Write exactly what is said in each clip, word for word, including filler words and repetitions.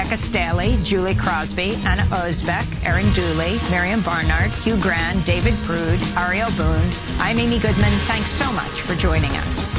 Rebecca Staley, Julie Crosby, Anna Osbeck, Erin Dooley, Miriam Barnard, Hugh Grand, David Prude, Ariel Boone. I'm Amy Goodman. Thanks so much for joining us.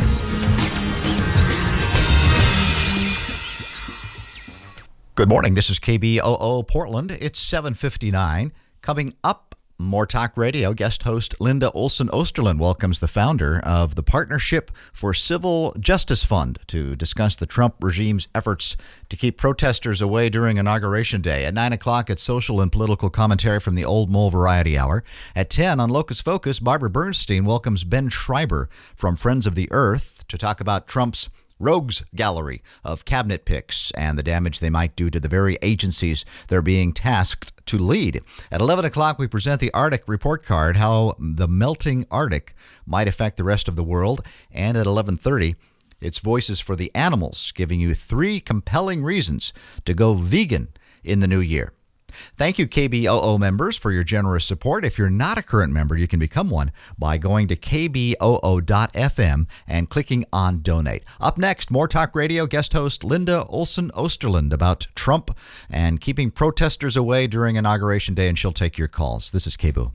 Good morning. This is K B O O Portland. It's seven fifty-nine. Coming up, More Talk Radio guest host Linda Olson Osterlund welcomes the founder of the Partnership for Civil Justice Fund to discuss the Trump regime's efforts to keep protesters away during Inauguration Day. At nine o'clock, it's social and political commentary from the Old Mole Variety Hour. At ten on Locus Focus, Barbara Bernstein welcomes Ben Schreiber from Friends of the Earth to talk about Trump's rogues gallery of cabinet picks and the damage they might do to the very agencies they're being tasked to lead. At eleven o'clock, we present the Arctic Report Card, how the melting Arctic might affect the rest of the world. And at eleven thirty, it's Voices for the Animals, giving you three compelling reasons to go vegan in the new year. Thank you, K B O O members, for your generous support. If you're not a current member, you can become one by going to K B O O dot F M and clicking on Donate. Up next, More Talk Radio guest host Linda Olson Osterlund about Trump and keeping protesters away during Inauguration Day, and she'll take your calls. This is K B O O.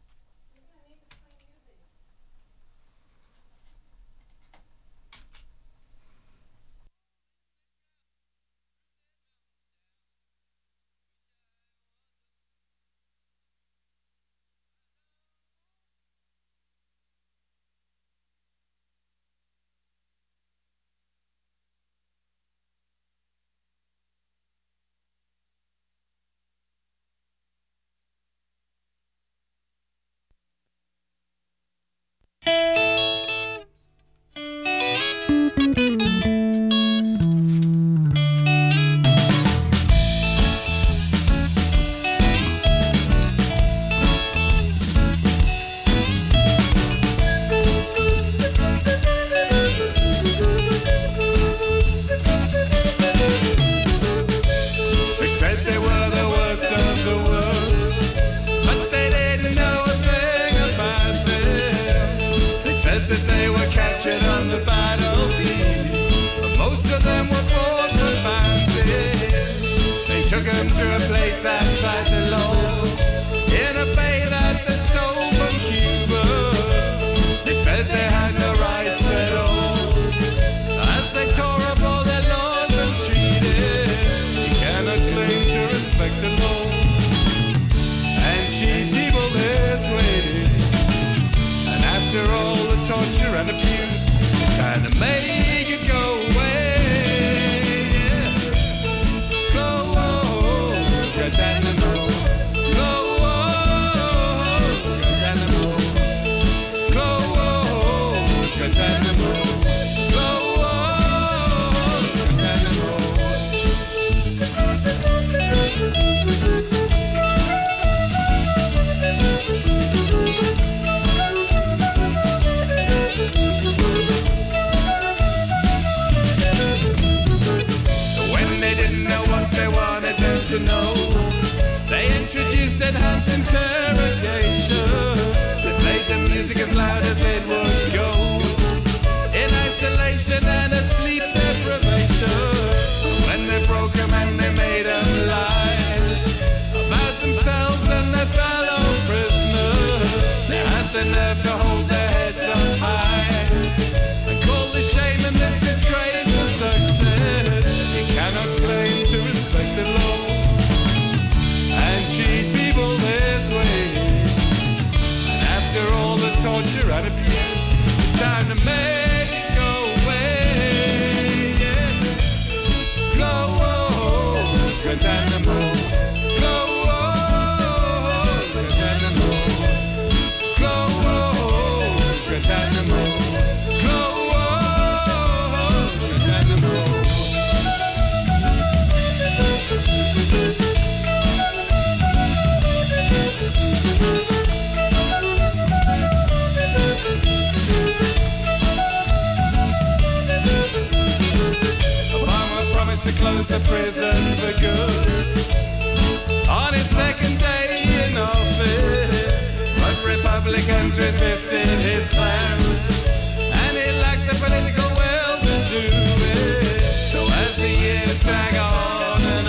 Republicans resisted his plans, and he lacked the political will to do it. So as the years drag on and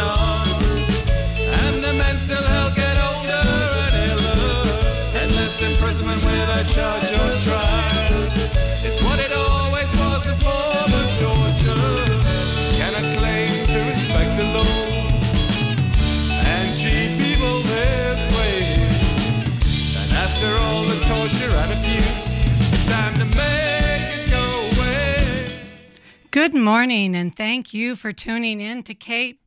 Good morning, and thank you for tuning in to K-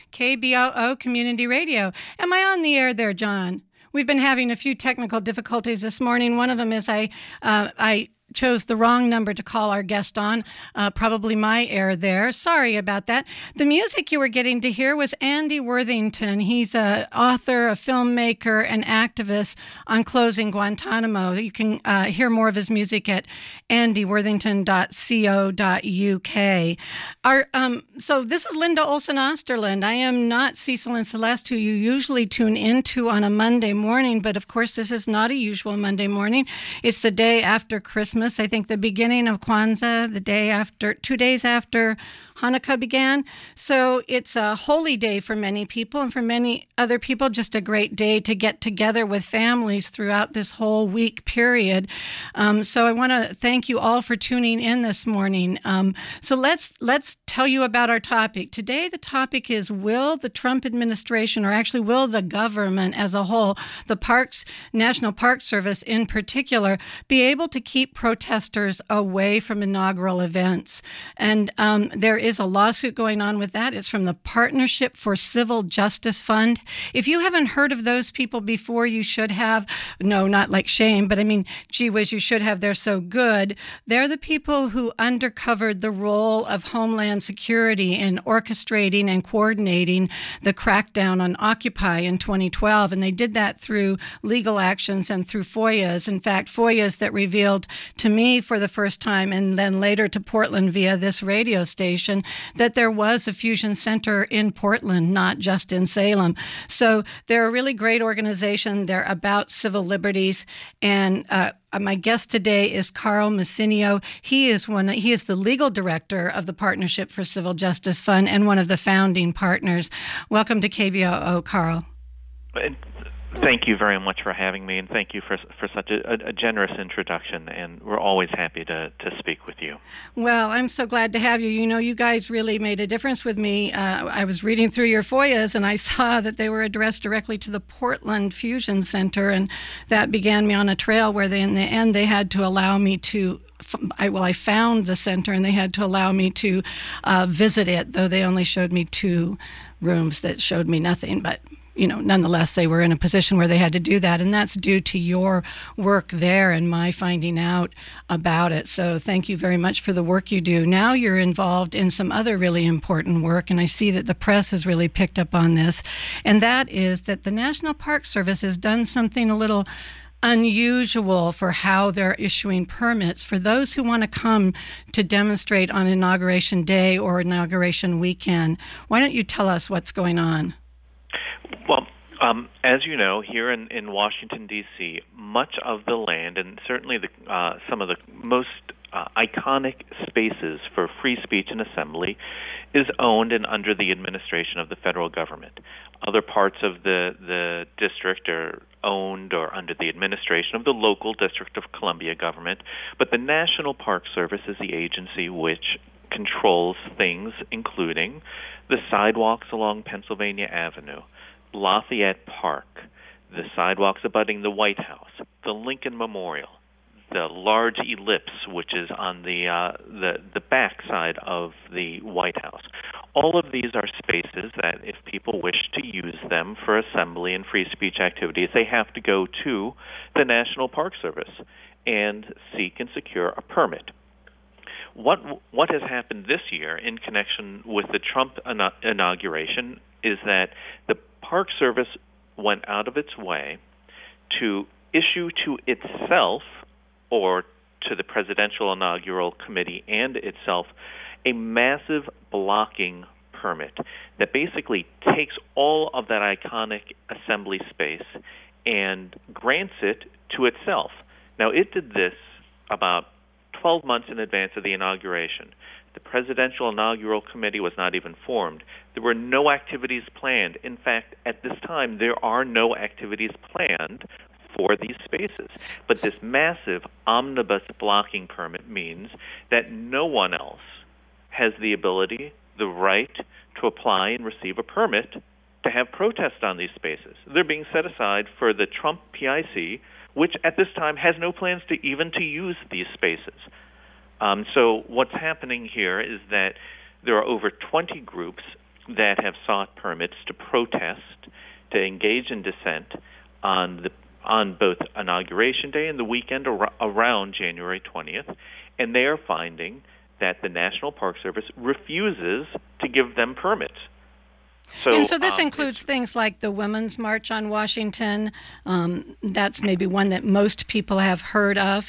KBOO Community Radio. Am I on the air there, John? We've been having a few technical difficulties this morning. One of them is I uh, I chose the wrong number to call our guest on. Uh, probably my error there. Sorry about that. The music you were getting to hear was Andy Worthington. He's an author, a filmmaker, an activist on closing Guantanamo. You can uh, hear more of his music at andy worthington dot co dot u k. Our, um, so this is Linda Olson Osterland. I am not Cecil and Celeste, who you usually tune into on a Monday morning, but of course this is not a usual Monday morning. It's the day after Christmas. I think the beginning of Kwanzaa, the day after, two days after Hanukkah began. So it's a holy day for many people, and for many other people, just a great day to get together with families throughout this whole week period. Um, so I want to thank you all for tuning in this morning. Um, so let's let's tell you about our topic. Today, the topic is, will the Trump administration, or actually will the government as a whole, the Parks, National Park Service in particular, be able to keep protesters away from inaugural events? And um, there is a lawsuit going on with that. It's from the Partnership for Civil Justice Fund. If you haven't heard of those people before, you should have. No, not like shame, but I mean, gee whiz, you should have. They're so good. They're the people who undercovered the role of Homeland Security in orchestrating and coordinating the crackdown on Occupy in twenty twelve. And they did that through legal actions and through FOIAs. In fact, FOIAs that revealed to me for the first time, and then later to Portland via this radio station, that there was a fusion center in Portland, not just in Salem. So they're a really great organization. They're about civil liberties. And uh, my guest today is Carl Messineo. He is one. He is the legal director of the Partnership for Civil Justice Fund and one of the founding partners. Welcome to K B O O, Carl. Thank you very much for having me, and thank you for for such a, a generous introduction, and we're always happy to, to speak with you. Well, I'm so glad to have you. You know, you guys really made a difference with me. Uh, I was reading through your FOIAs, and I saw that they were addressed directly to the Portland Fusion Center, and that began me on a trail where they, in the end, they had to allow me to I, well, I found the center, and they had to allow me to uh, visit it, though they only showed me two rooms that showed me nothing, but you know, nonetheless, they were in a position where they had to do that, and that's due to your work there and my finding out about it. So thank you very much for the work you do. Now you're involved in some other really important work, and I see that the press has really picked up on this, and that is that the National Park Service has done something a little unusual for how they're issuing permits for those who want to come to demonstrate on Inauguration Day or Inauguration Weekend. Why don't you tell us what's going on? Well, um, as you know, here in, in Washington, D C, much of the land, and certainly the, uh, some of the most uh, iconic spaces for free speech and assembly, is owned and under the administration of the federal government. Other parts of the, the district are owned or under the administration of the local District of Columbia government, but the National Park Service is the agency which controls things including the sidewalks along Pennsylvania Avenue, Lafayette Park, the sidewalks abutting the White House, the Lincoln Memorial, the large ellipse, which is on the uh, the the back side of the White House. All of these are spaces that, if people wish to use them for assembly and free speech activities, they have to go to the National Park Service and seek and secure a permit. What what has happened this year in connection with the Trump inauguration is that the Park Service went out of its way to issue to itself, or to the Presidential Inaugural Committee and itself, a massive blocking permit that basically takes all of that iconic assembly space and grants it to itself. Now, it did this about twelve months in advance of the inauguration. The Presidential Inaugural Committee was not even formed. There were no activities planned. In fact, at this time, there are no activities planned for these spaces. But this massive omnibus blocking permit means that no one else has the ability, the right, to apply and receive a permit to have protests on these spaces. They're being set aside for the Trump P I C, which at this time has no plans to even to use these spaces. Um, so what's happening here is that there are over twenty groups that have sought permits to protest, to engage in dissent on the on both Inauguration Day and the weekend ar- around January twentieth, and they are finding that the National Park Service refuses to give them permits. So, and so this um, includes things like the Women's March on Washington. Um, that's maybe one that most people have heard of.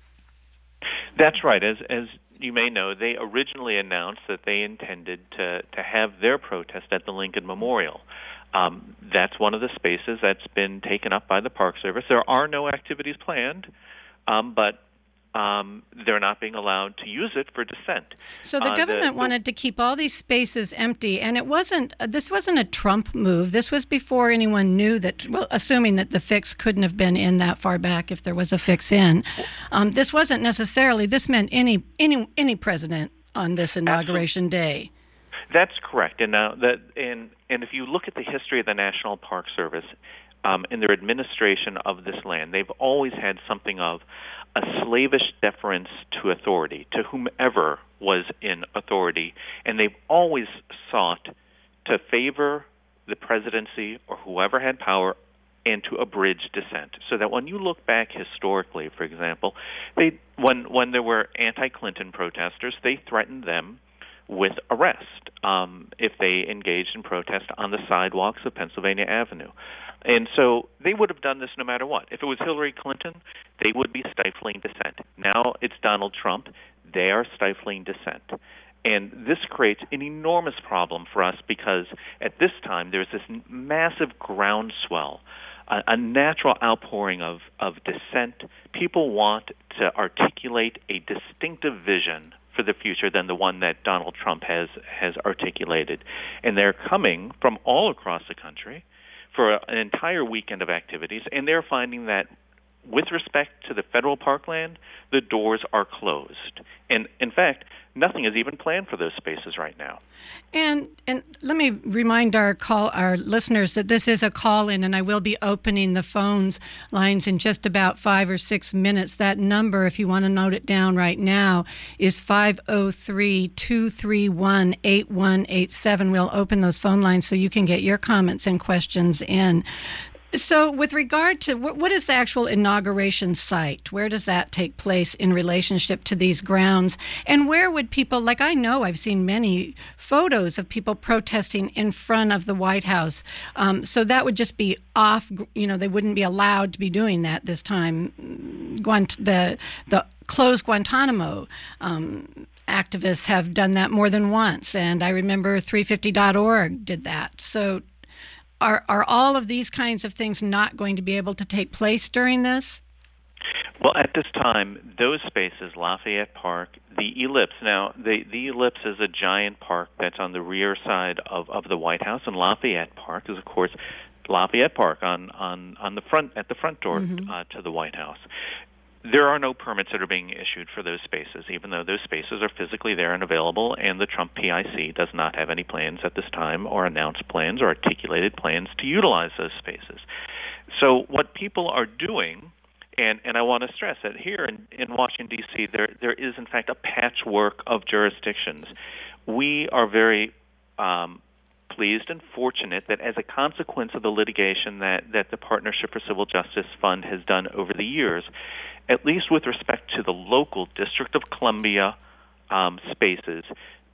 That's right. As as you may know, they originally announced that they intended to, to have their protest at the Lincoln Memorial. Um, that's one of the spaces that's been taken up by the Park Service. There are no activities planned, um, but um, they're not being allowed to use it for dissent. So the uh, government the, the, wanted to keep all these spaces empty, and it wasn't. Uh, this wasn't a Trump move. This was before anyone knew that. Well, assuming that the fix couldn't have been in that far back, if there was a fix in, um, this wasn't necessarily. This meant any any any president on this inauguration Absolutely. day. That's correct. And now that and and if you look at the history of the National Park Service, um, in their administration of this land, they've always had something of a slavish deference to authority, to whomever was in authority, and they've always sought to favor the presidency or whoever had power and to abridge dissent. So that when you look back historically, for example, they when when there were anti-Clinton protesters, they threatened them with arrest um, if they engaged in protest on the sidewalks of Pennsylvania Avenue. And so they would have done this no matter what. If it was Hillary Clinton, they would be stifling dissent. Now it's Donald Trump. They are stifling dissent. And this creates an enormous problem for us because at this time there's this massive groundswell, a, a natural outpouring of, of dissent. People want to articulate a distinctive vision for the future than the one that Donald Trump has, has articulated. And they're coming from all across the country for an entire weekend of activities, and they're finding that with respect to the federal parkland, the doors are closed. And in fact, nothing is even planned for those spaces right now. And and let me remind our call our listeners that this is a call-in, and I will be opening the phones lines in just about five or six minutes. That number, if you want to note it down right now, is five oh three, two three one, eight one eight seven. We'll open those phone lines so you can get your comments and questions in. So with regard to what, what is the actual inauguration site? Where does that take place in relationship to these grounds? And where would people, like I know I've seen many photos of people protesting in front of the White House. Um, so that would just be off, you know, they wouldn't be allowed to be doing that this time. Guant- the, the closed Guantanamo um, activists have done that more than once. And I remember three fifty dot org did that. So Are are all of these kinds of things not going to be able to take place during this? Well, at this time, those spaces, Lafayette Park, the Ellipse. Now, the, the Ellipse is a giant park that's on the rear side of, of the White House, and Lafayette Park is, of course, Lafayette Park on, on, on the front at the front door mm-hmm. uh, to the White House. There are no permits that are being issued for those spaces, even though those spaces are physically there and available, and the Trump P I C does not have any plans at this time or announced plans or articulated plans to utilize those spaces. So what people are doing, and, and I want to stress that here in, in Washington, D C, there there is, in fact, a patchwork of jurisdictions. We are very um, pleased and fortunate that as a consequence of the litigation that, that the Partnership for Civil Justice Fund has done over the years, at least with respect to the local District of Columbia um, spaces,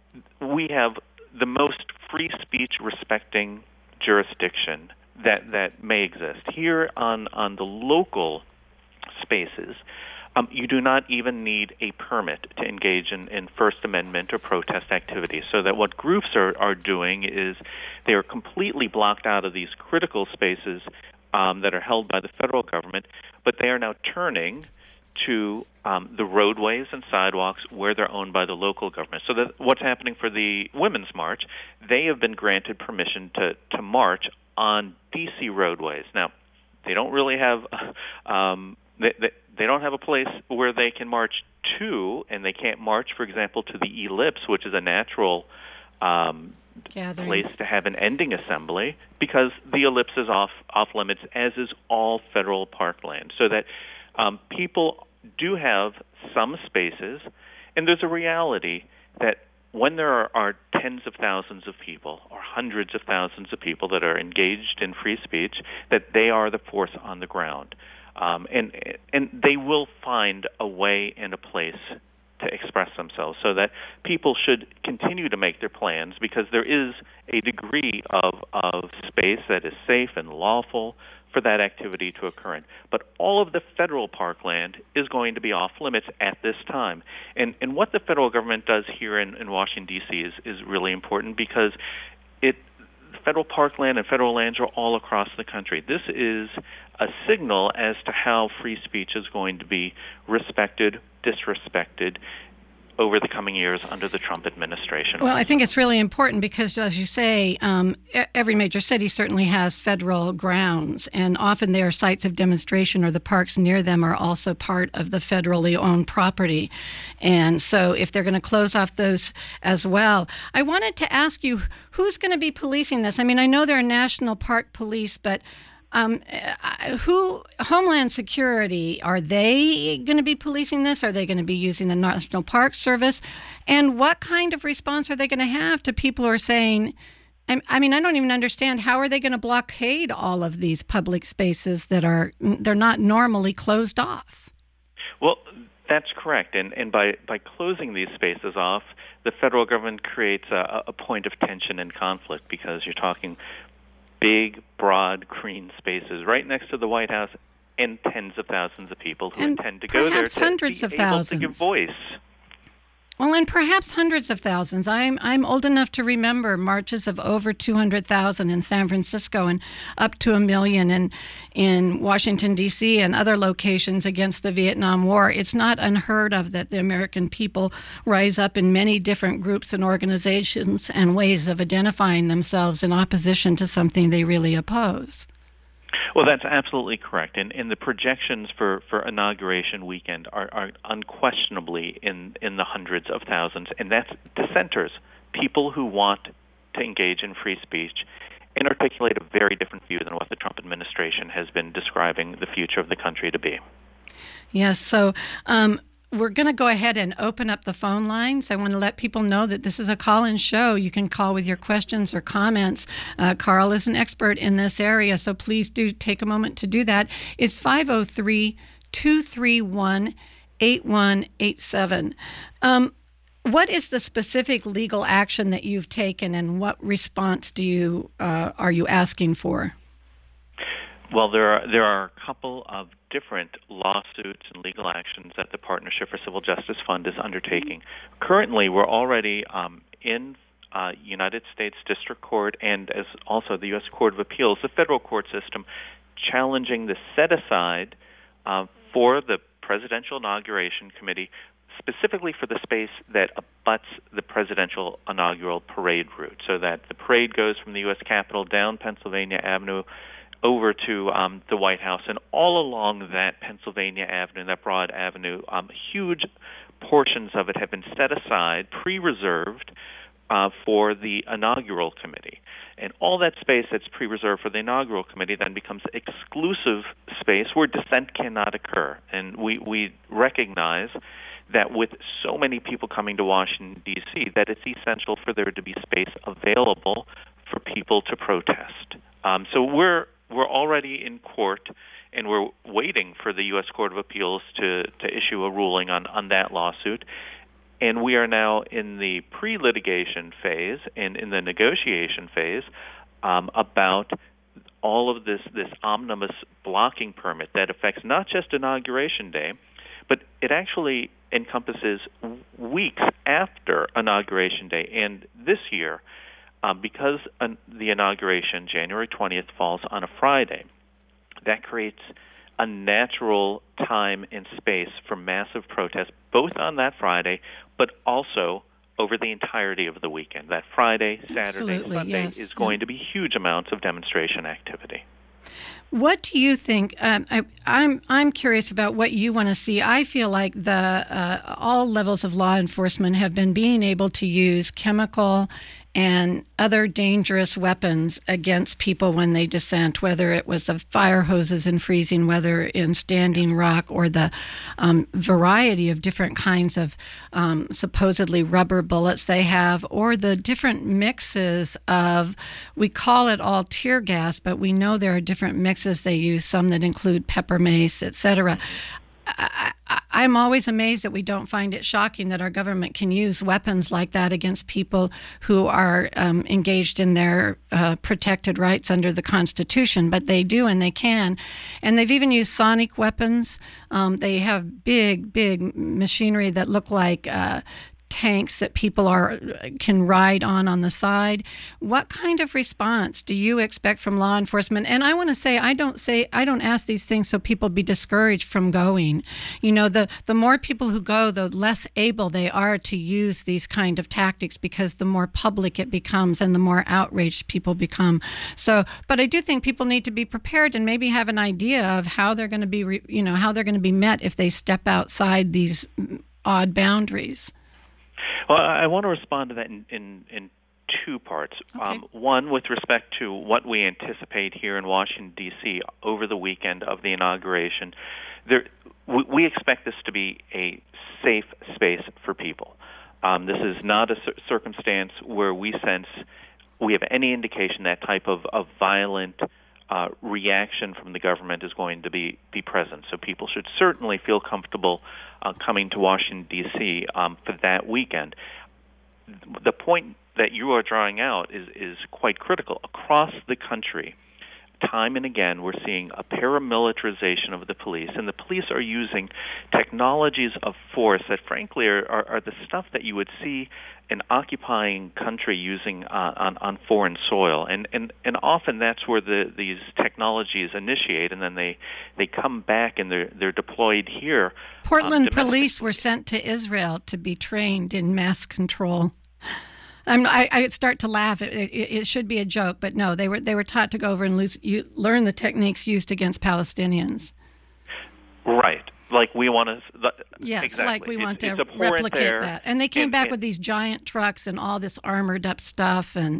we have the most free speech respecting jurisdiction that, that may exist. Here on, on the local spaces, um, you do not even need a permit to engage in, in First Amendment or protest activities. So that what groups are, are doing is they are completely blocked out of these critical spaces um, that are held by the federal government, but they are now turning to um, the roadways and sidewalks where they're owned by the local government. So that what's happening for the Women's March, they have been granted permission to, to march on D C roadways. Now, they don't really have um, they, they, they don't have a place where they can march to, and they can't march, for example, to the Ellipse, which is a natural um, place to have an ending assembly, because the Ellipse is off off limits, as is all federal parkland. So that um, people do have some spaces, And there's a reality that when there are, are tens of thousands of people or hundreds of thousands of people that are engaged in free speech, that they are the force on the ground. Um, and and they will find a way and a place to express themselves, so that people should continue to make their plans, because there is a degree of, of space that is safe and lawful for that activity to occur in. But all of the federal parkland is going to be off limits at this time. And and what the federal government does here in, in Washington, D C is, is really important, because it federal parkland and federal lands are all across the country. This is a signal as to how free speech is going to be respected, disrespected over the coming years under the Trump administration. Well, I think it's really important because, as you say, um, every major city certainly has federal grounds, and often their sites of demonstration or the parks near them are also part of the federally owned property. And so if they're going to close off those as well, I wanted to ask you, who's going to be policing this? I mean, I know there are national park police, but Um, who, Homeland Security, are they going to be policing this? Are they going to be using the National Park Service? And what kind of response are they going to have to people who are saying, I mean, I don't even understand, how are they going to blockade all of these public spaces that are, they're not normally closed off? Well, that's correct. And, and by, by closing these spaces off, the federal government creates a, a point of tension and conflict, because you're talking big, broad, green spaces right next to the White House, and tens of thousands of people who and intend to go there to hundreds be of able thousands. to give voice. Well, and perhaps hundreds of thousands. I'm I'm old enough to remember marches of over two hundred thousand in San Francisco and up to a million in, in Washington, D C and other locations against the Vietnam War. It's not unheard of that the American people rise up in many different groups and organizations and ways of identifying themselves in opposition to something they really oppose. Well, that's absolutely correct. And, and the projections for, for inauguration weekend are, are unquestionably in, in the hundreds of thousands. And that's dissenters, people who want to engage in free speech and articulate a very different view than what the Trump administration has been describing the future of the country to be. Yes, so um, we're going to go ahead and open up the phone lines. I want to let people know that this is a call-in show. You can call with your questions or comments. Uh, Carl is an expert in this area, so please do take a moment to do that. It's five oh three, two three one, eight one eight seven. Um, what is the specific legal action that you've taken, and what response do you uh, are you asking for? Well, there are there are a couple of different lawsuits and legal actions that the Partnership for Civil Justice Fund is undertaking. Currently, we're already um, in uh, United States District Court and as also the U S Court of Appeals, the federal court system, challenging the set-aside uh, for the Presidential Inauguration Committee, specifically for the space that abuts the presidential inaugural parade route, so that the parade goes from the U S Capitol down Pennsylvania Avenue over to um, the White House, and all along that Pennsylvania Avenue, that broad avenue, um, huge portions of it have been set aside, pre-reserved uh, for the inaugural committee. And all that space that's pre-reserved for the inaugural committee then becomes exclusive space where dissent cannot occur. And we, we recognize that with so many people coming to Washington, D C, that it's essential for there to be space available for people to protest. Um, so we're We're already in court, and we're waiting for the U S Court of Appeals to, to issue a ruling on, on that lawsuit. And we are now in the pre-litigation phase and in the negotiation phase um, about all of this, this omnibus blocking permit that affects not just Inauguration Day, but it actually encompasses weeks after Inauguration Day. And this year, Um, because uh, the inauguration, January twentieth, falls on a Friday, that creates a natural time and space for massive protests, both on that Friday, but also over the entirety of the weekend. That Friday, Saturday, Absolutely, Sunday yes. is going to be huge amounts of demonstration activity. What do you think? Um, I, I'm I'm curious about what you want to see. I feel like the uh, all levels of law enforcement have been being able to use chemical and other dangerous weapons against people when they dissent, whether it was the fire hoses in freezing weather in Standing Rock, or the um, variety of different kinds of um, supposedly rubber bullets they have, or the different mixes of, we call it all tear gas, but we know there are different mixes they use, some that include pepper mace, et cetera. I, I, I'm always amazed that we don't find it shocking that our government can use weapons like that against people who are um, engaged in their uh, protected rights under the Constitution, but they do and they can. And they've even used sonic weapons. Um, they have big, big machinery that look like uh, tanks that people are can ride on on the side. What kind of response do you expect from law enforcement? And I want to say, I don't say I don't ask these things so people be discouraged from going. You know, the the more people who go, the less able they are to use these kind of tactics, because the more public it becomes and the more outraged people become. So, but I do think people need to be prepared and maybe have an idea of how they're going to be, you know, how they're going to be met if they step outside these odd boundaries. Well, I want to respond to that in, in, in two parts. Okay. Um, one, with respect to what we anticipate here in Washington, D C over the weekend of the inauguration. There, we, we expect this to be a safe space for people. Um, this is not a cir- circumstance where we sense we have any indication that type of, of violent uh, reaction from the government is going to be, be present. So people should certainly feel comfortable uh, coming to Washington, D C um, for that weekend. The point that you are drawing out is, is quite critical. Across the country, time and again, we're seeing a paramilitarization of the police, and the police are using technologies of force that, frankly, are, are, are the stuff that you would see an occupying country using uh, on, on foreign soil. And, and, and often that's where the, these technologies initiate, and then they, they come back and they're, they're deployed here. Portland um, police were sent to Israel to be trained in mass control. I'm, I, I start to laugh. It, it, it should be a joke, but no, they were they were taught to go over and lose, you, learn the techniques used against Palestinians. Right. Like we want to... Yes, exactly. like we it's, want it's to replicate there. that. And they came and, back and, with these giant trucks and all this armored up stuff. And,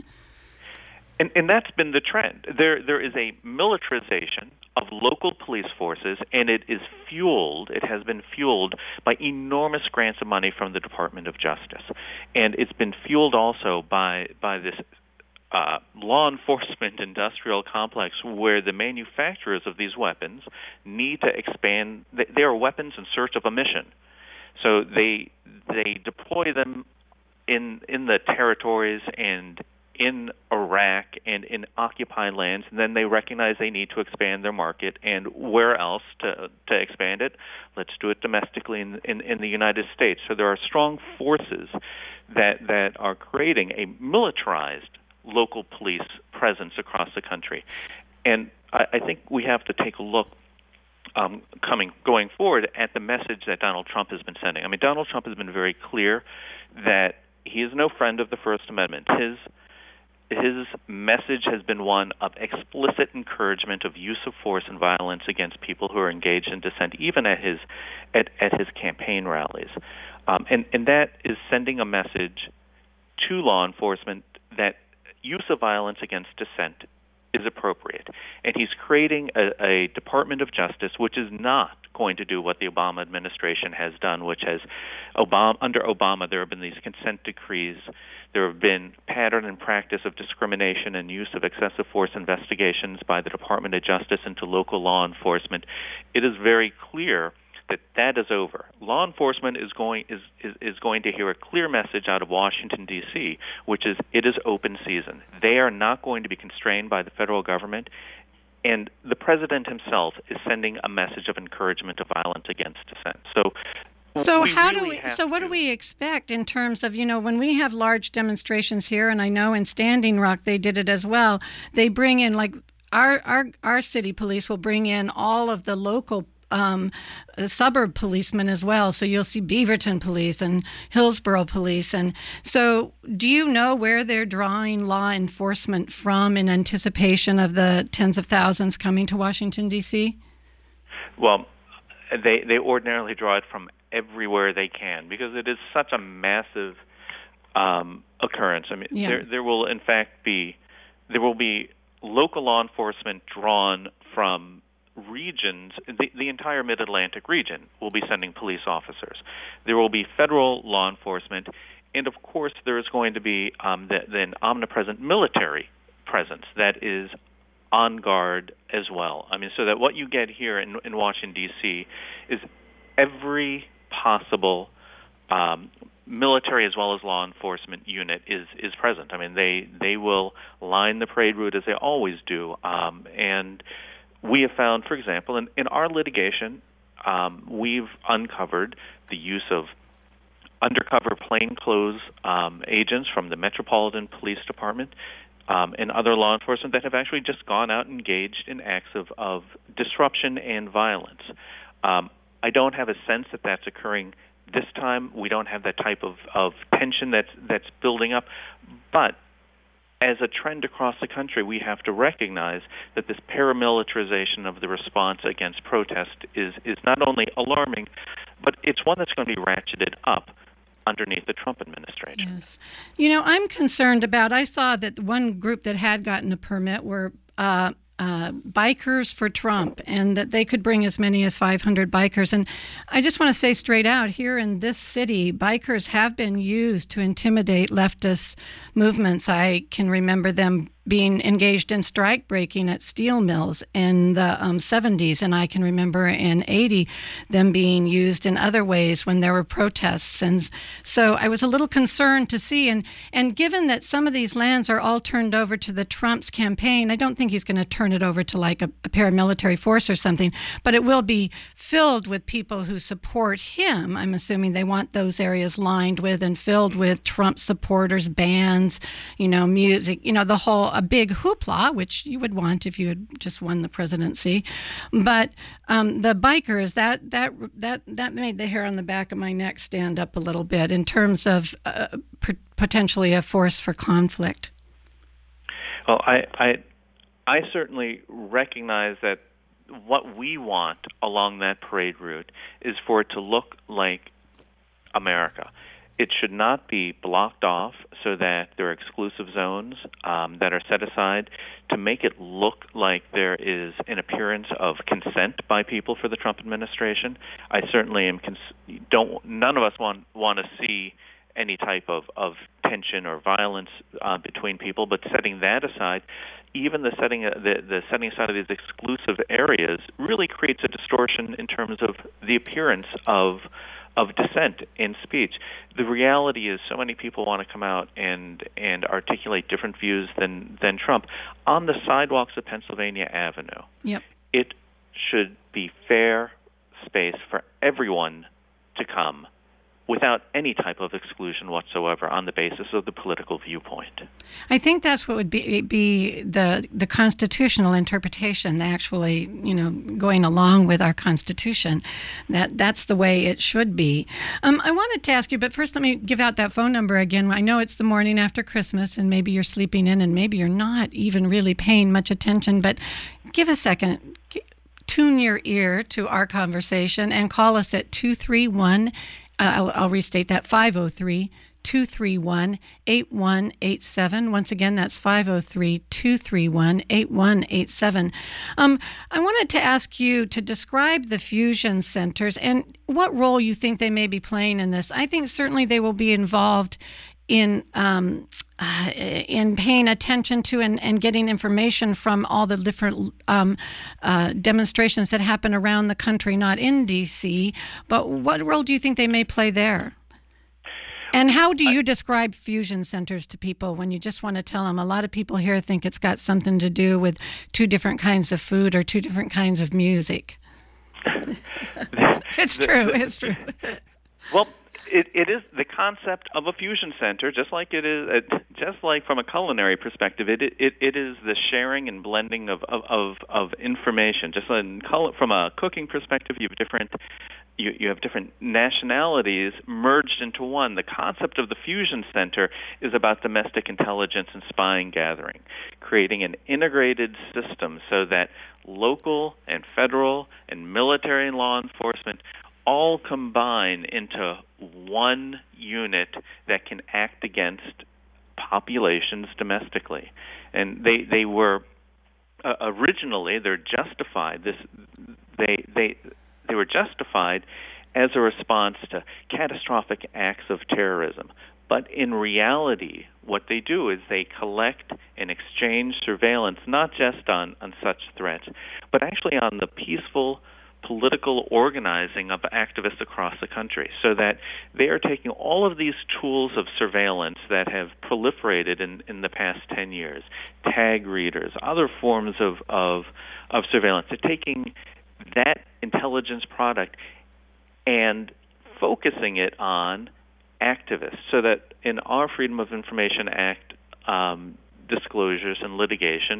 and and that's been the trend. There There is a militarization of local police forces, and it is fueled, it has been fueled by enormous grants of money from the Department of Justice. And it's been fueled also by, by this uh, law enforcement industrial complex where the manufacturers of these weapons need to expand. They are weapons in search of a mission. So they they deploy them in in the territories and in Iraq and in occupied lands, and then they recognize they need to expand their market. And where else to to expand it? Let's do it domestically in, in, in the United States. So there are strong forces that, that are creating a militarized local police presence across the country. And I, I think we have to take a look um, coming going forward at the message that Donald Trump has been sending. I mean, Donald Trump has been very clear that he is no friend of the First Amendment. His His message has been one of explicit encouragement of use of force and violence against people who are engaged in dissent, even at his at, at his campaign rallies. Um, and, and that is sending a message to law enforcement that use of violence against dissent is appropriate. And he's creating a, a Department of Justice which is not going to do what the Obama administration has done, which has Obama, under Obama there have been these consent decrees. There have been pattern and practice of discrimination and use of excessive force investigations by the Department of Justice into local law enforcement. It is very clear that that is over. Law enforcement is going is, is, is going to hear a clear message out of Washington, D C, which is it is open season. They are not going to be constrained by the federal government. And the president himself is sending a message of encouragement of violence against dissent. So So we how really do we? have So what to, do we expect in terms of, you know, when we have large demonstrations here, and I know in Standing Rock they did it as well. They bring in, like, our our our city police will bring in all of the local um, suburb policemen as well. So you'll see Beaverton Police and Hillsborough Police, and so do you know where they're drawing law enforcement from in anticipation of the tens of thousands coming to Washington, D C? Well, they they ordinarily draw it from everywhere they can because it is such a massive um, occurrence. I mean, Yeah. there there will in fact be there will be local law enforcement drawn from regions. The, the entire Mid-Atlantic region will be sending police officers. There will be federal law enforcement, and of course there is going to be um, the, the omnipresent military presence that is on guard as well. I mean, so that what you get here in, in Washington, D C is every possible um, military as well as law enforcement unit is, is present. I mean, they, they will line the parade route as they always do. Um, and we have found, for example, in, in our litigation, um, we've uncovered the use of undercover plainclothes um, agents from the Metropolitan Police Department Um, and other law enforcement that have actually just gone out and engaged in acts of, of disruption and violence. Um, I don't have a sense that that's occurring this time. We don't have that type of, of tension that's that's building up. But as a trend across the country, we have to recognize that this paramilitarization of the response against protest is, is not only alarming, but it's one that's going to be ratcheted up underneath the Trump administration. Yes. You know, I'm concerned about, I saw that one group that had gotten a permit were uh, uh, Bikers for Trump, and that they could bring as many as five hundred bikers. And I just want to say straight out, here in this city, bikers have been used to intimidate leftist movements. I can remember them being engaged in strike breaking at steel mills in the um, seventies, and I can remember in eighty them being used in other ways when there were protests. And so I was a little concerned to see, and, and given that some of these lands are all turned over to the Trump's campaign, I don't think he's going to turn it over to like a, a paramilitary force or something, but it will be filled with people who support him. I'm assuming they want those areas lined with and filled with Trump supporters, bands, you know, music, you know, the whole, a big hoopla, which you would want if you had just won the presidency. But um, the bikers, that that that that made the hair on the back of my neck stand up a little bit in terms of uh, p- potentially a force for conflict. Well, I, I I certainly recognize that what we want along that parade route is for it to look like America. It should not be blocked off so that there are exclusive zones um, that are set aside to make it look like there is an appearance of consent by people for the Trump administration. I certainly am. Cons- don't. None of us want want to see any type of, of tension or violence uh, between people. But setting that aside, even the setting uh, the, the setting aside of these exclusive areas really creates a distortion in terms of the appearance of. of dissent in speech. The reality is so many people want to come out and and articulate different views than, than Trump. On the sidewalks of Pennsylvania Avenue, Yep. it should be fair space for everyone to come without any type of exclusion whatsoever on the basis of the political viewpoint. I think that's what would be be the the constitutional interpretation, actually, you know, going along with our Constitution. That that's the way it should be. Um, I wanted to ask you, but first let me give out that phone number again. I know it's the morning after Christmas, and maybe you're sleeping in, and maybe you're not even really paying much attention, but give a second. Tune your ear to our conversation and call us at two three one Uh, I'll, I'll restate that, five oh three, two three one, eight one eight seven. Once again, that's five oh three, two three one, eight one eight seven. Um, I wanted to ask you to describe the fusion centers and what role you think they may be playing in this. I think certainly they will be involved in um, uh, in paying attention to and, and getting information from all the different um, uh, demonstrations that happen around the country, not in D C, but what role do you think they may play there? And how do you describe fusion centers to people when you just want to tell them? A lot of people here think it's got something to do with two different kinds of food or two different kinds of music. It's true, it's true. Well, It, it is the concept of a fusion center, just like it is, uh, just like from a culinary perspective, it it, it is the sharing and blending of of, of, of information. Just in, from a cooking perspective, you have different you, you have different nationalities merged into one. The concept of the fusion center is about domestic intelligence and spying gathering, creating an integrated system so that local and federal and military and law enforcement all combine into one unit that can act against populations domestically. And they, they were uh, originally, they're justified, this, they, they, they were justified as a response to catastrophic acts of terrorism. But in reality, what they do is they collect and exchange surveillance not just on, on such threats, but actually on the peaceful political organizing of activists across the country, so that they are taking all of these tools of surveillance that have proliferated in, in the past ten years, tag readers, other forms of, of, of surveillance. They're taking that intelligence product and focusing it on activists, so that in our Freedom of Information Act um, disclosures and litigation,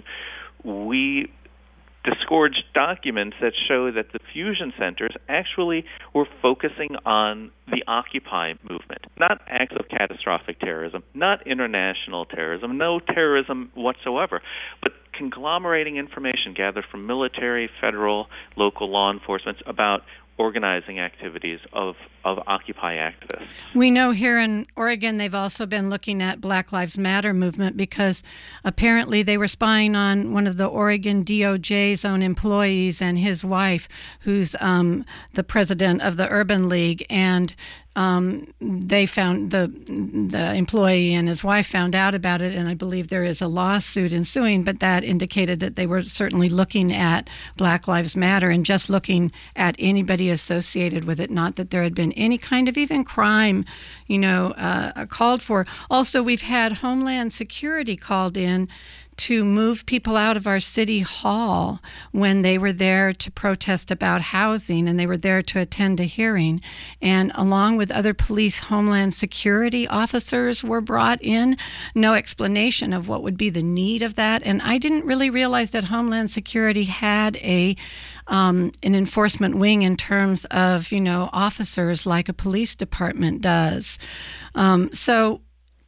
we disgorged documents that show that the fusion centers actually were focusing on the Occupy movement, not acts of catastrophic terrorism, not international terrorism, no terrorism whatsoever, but conglomerating information gathered from military, federal, local law enforcement about organizing activities of, of Occupy activists. We know here in Oregon they've also been looking at Black Lives Matter movement, because apparently they were spying on one of the Oregon D O J's own employees and his wife, who's um, the president of the Urban League, and Um, they found the the employee and his wife found out about it, and I believe there is a lawsuit ensuing, but that indicated that they were certainly looking at Black Lives Matter and just looking at anybody associated with it, not that there had been any kind of even crime, you know, uh, called for. Also, we've had Homeland Security called in to move people out of our city hall when they were there to protest about housing, and they were there to attend a hearing. And along with other police Homeland Security officers were brought in. No explanation of what would be the need of that. And I didn't really realize that Homeland Security had a um, an enforcement wing in terms of, you know, officers like a police department does. Um, so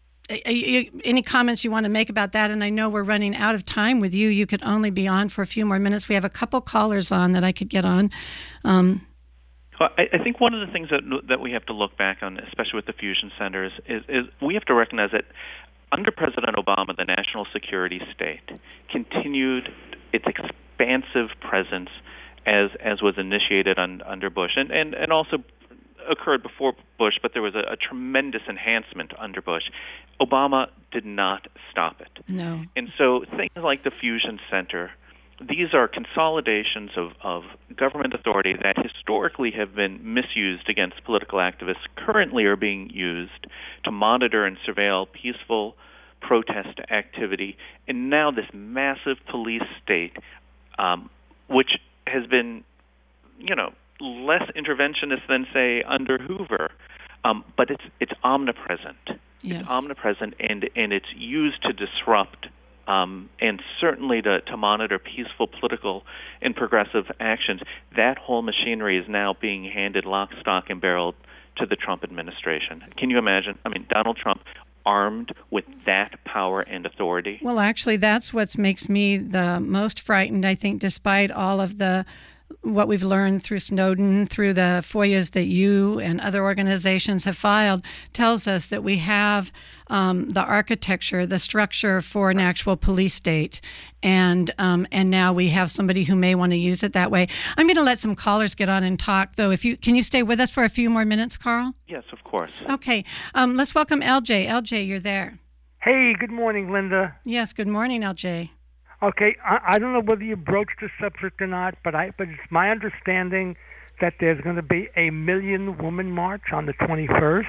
any comments you want to make about that? And I know we're running out of time with you. You could only be on for a few more minutes. We have a couple callers on that I could get on. Um, well, I, I think one of the things that that we have to look back on, especially with the fusion centers, is, is we have to recognize that under President Obama, the national security state continued its expansive presence as as was initiated on, under Bush, and, and, and also occurred before Bush, but there was a, a tremendous enhancement under Bush. Obama did not stop it. No. And so things like the Fusion Center, these are consolidations of, of government authority that historically have been misused against political activists, currently are being used to monitor and surveil peaceful protest activity, and now this massive police state, um, which has been, you know, less interventionist than, say, under Hoover, um, but it's it's omnipresent. Yes. It's omnipresent, and, and it's used to disrupt um, and certainly to, to monitor peaceful political and progressive actions. That whole machinery is now being handed lock, stock, and barrel to the Trump administration. Can you imagine? I mean, Donald Trump armed with that power and authority? Well, actually, that's what makes me the most frightened, I think, despite all of the what we've learned through Snowden, through the FOIAs that you and other organizations have filed, tells us that we have um, the architecture, the structure for an actual police state. And um, and now we have somebody who may want to use it that way. I'm going to let some callers get on and talk, though. If you Can you stay with us for a few more minutes, Carl? Yes, of course. Okay. Um, let's welcome L J. L J, you're there. Hey, good morning, Linda. Yes, good morning, L J. Okay, I, I don't know whether you broached the subject or not, but I but it's my understanding that there's going to be a million woman march on the twenty-first.